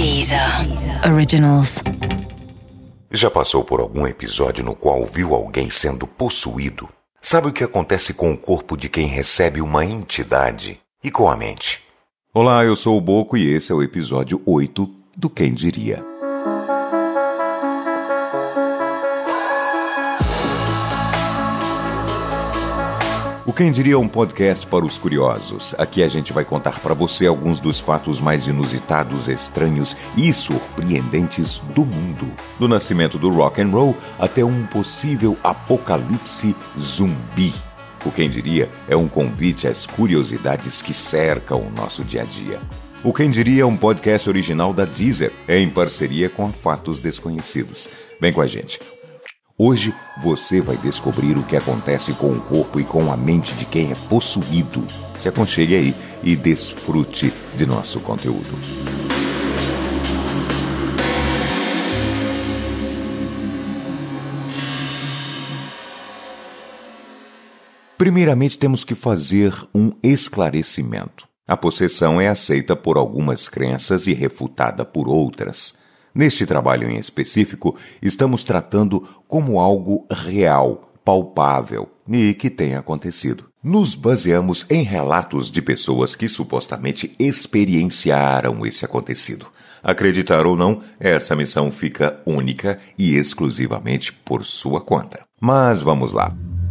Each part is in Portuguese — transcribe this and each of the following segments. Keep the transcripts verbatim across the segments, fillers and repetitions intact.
Deezer Originals. Já passou por algum episódio no qual viu alguém sendo possuído? Sabe o que acontece com o corpo de quem recebe uma entidade e com a mente? Olá, eu sou o Boco e esse é o episódio oito do Quem Diria. O Quem Diria é um podcast para os curiosos. Aqui a gente vai contar para você alguns dos fatos mais inusitados, estranhos e surpreendentes do mundo. Do nascimento do rock and roll até um possível apocalipse zumbi. O Quem Diria é um convite às curiosidades que cercam o nosso dia a dia. O Quem Diria é um podcast original da Deezer, em parceria com a Fatos Desconhecidos. Vem com a gente. Hoje você vai descobrir o que acontece com o corpo e com a mente de quem é possuído. Se aconchegue aí e desfrute de nosso conteúdo. Primeiramente, temos que fazer um esclarecimento. A possessão é aceita por algumas crenças e refutada por outras. Neste trabalho em específico, estamos tratando como algo real, palpável e que tem acontecido. Nos baseamos em relatos de pessoas que supostamente experienciaram esse acontecido. Acreditar ou não, essa missão fica única e exclusivamente por sua conta. Mas vamos lá.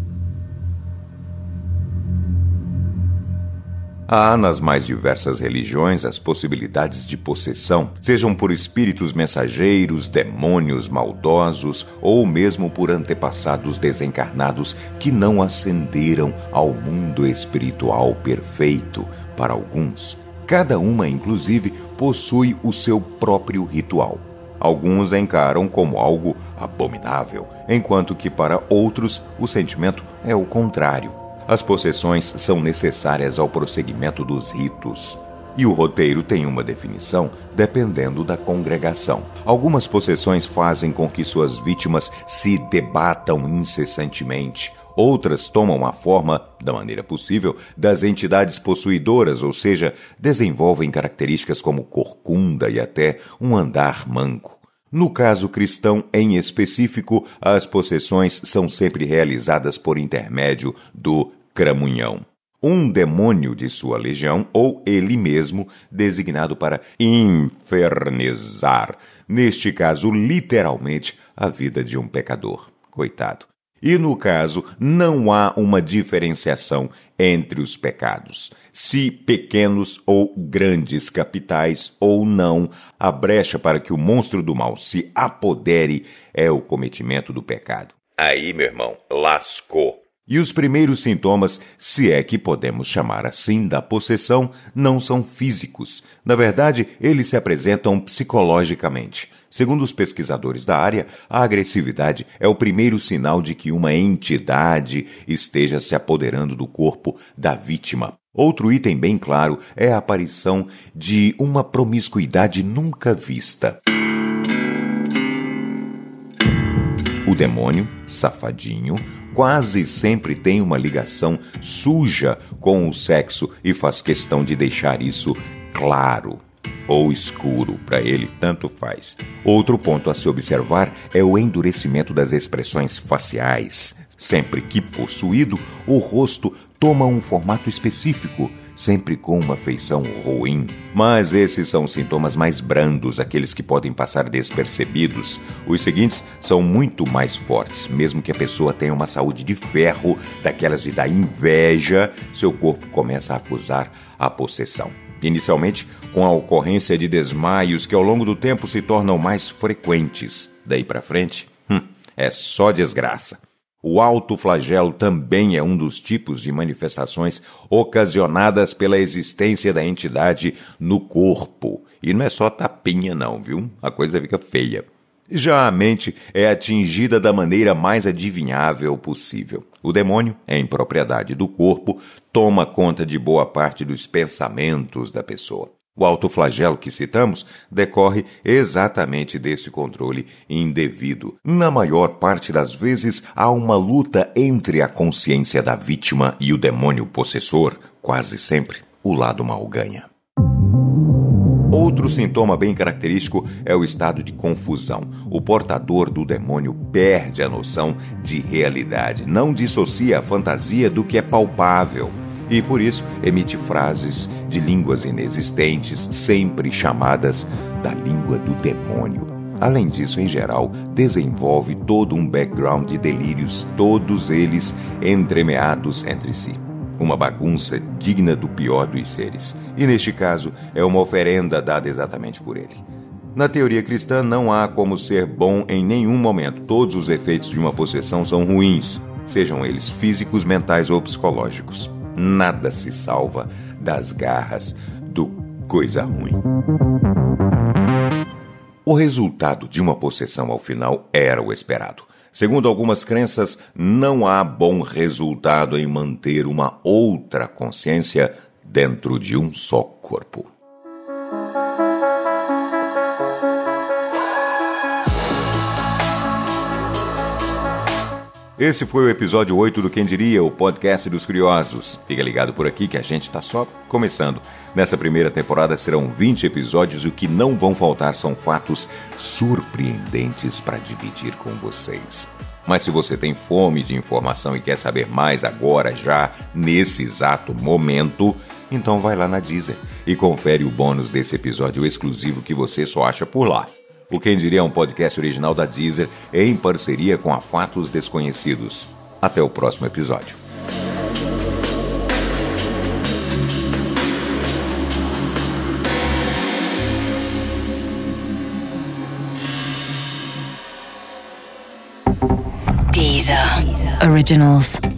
Há nas mais diversas religiões as possibilidades de possessão, sejam por espíritos mensageiros, demônios maldosos ou mesmo por antepassados desencarnados que não ascenderam ao mundo espiritual perfeito para alguns. Cada uma, inclusive, possui o seu próprio ritual. Alguns encaram como algo abominável, enquanto que para outros o sentimento é o contrário. As possessões são necessárias ao prosseguimento dos ritos. E o roteiro tem uma definição dependendo da congregação. Algumas possessões fazem com que suas vítimas se debatam incessantemente. Outras tomam a forma, da maneira possível, das entidades possuidoras, ou seja, desenvolvem características como corcunda e até um andar manco. No caso cristão, em específico, as possessões são sempre realizadas por intermédio do cramunhão, um demônio de sua legião ou ele mesmo designado para infernizar, neste caso, literalmente, a vida de um pecador. Coitado. E no caso, não há uma diferenciação entre os pecados. Se pequenos ou grandes, capitais ou não, a brecha para que o monstro do mal se apodere é o cometimento do pecado. Aí, meu irmão, lascou. E os primeiros sintomas, se é que podemos chamar assim, da possessão, não são físicos. Na verdade, eles se apresentam psicologicamente. Segundo os pesquisadores da área, a agressividade é o primeiro sinal de que uma entidade esteja se apoderando do corpo da vítima. Outro item bem claro é a aparição de uma promiscuidade nunca vista. O demônio, safadinho, quase sempre tem uma ligação suja com o sexo e faz questão de deixar isso claro. Ou escuro, para ele tanto faz. Outro ponto a se observar é o endurecimento das expressões faciais. Sempre que possuído, o rosto toma um formato específico, sempre com uma feição ruim. Mas esses são sintomas mais brandos, aqueles que podem passar despercebidos. Os seguintes são muito mais fortes, mesmo que a pessoa tenha uma saúde de ferro, daquelas de dar inveja, seu corpo começa a acusar a possessão. Inicialmente, com a ocorrência de desmaios que ao longo do tempo se tornam mais frequentes. Daí para frente, hum, é só desgraça. O autoflagelo também é um dos tipos de manifestações ocasionadas pela existência da entidade no corpo. E não é só tapinha não, viu? A coisa fica feia. Já a mente é atingida da maneira mais adivinhável possível. O demônio, em propriedade do corpo, toma conta de boa parte dos pensamentos da pessoa. O autoflagelo que citamos decorre exatamente desse controle indevido. Na maior parte das vezes, há uma luta entre a consciência da vítima e o demônio possessor. Quase sempre, o lado mal ganha. Outro sintoma bem característico é o estado de confusão. O portador do demônio perde a noção de realidade, não dissocia a fantasia do que é palpável e, por isso, emite frases de línguas inexistentes, sempre chamadas da língua do demônio. Além disso, em geral, desenvolve todo um background de delírios, todos eles entremeados entre si. Uma bagunça digna do pior dos seres. E neste caso, é uma oferenda dada exatamente por ele. Na teoria cristã, não há como ser bom em nenhum momento. Todos os efeitos de uma possessão são ruins, sejam eles físicos, mentais ou psicológicos. Nada se salva das garras do coisa ruim. O resultado de uma possessão ao final era o esperado. Segundo algumas crenças, não há bom resultado em manter uma outra consciência dentro de um só corpo. Esse foi o episódio oito do Quem Diria, o podcast dos curiosos. Fica ligado por aqui que a gente está só começando. Nessa primeira temporada serão vinte episódios e o que não vão faltar são fatos surpreendentes para dividir com vocês. Mas se você tem fome de informação e quer saber mais agora, já nesse exato momento, então vai lá na Deezer e confere o bônus desse episódio exclusivo que você só acha por lá. O Quem Diria é um podcast original da Deezer em parceria com a Fatos Desconhecidos. Até o próximo episódio. Deezer. Originals.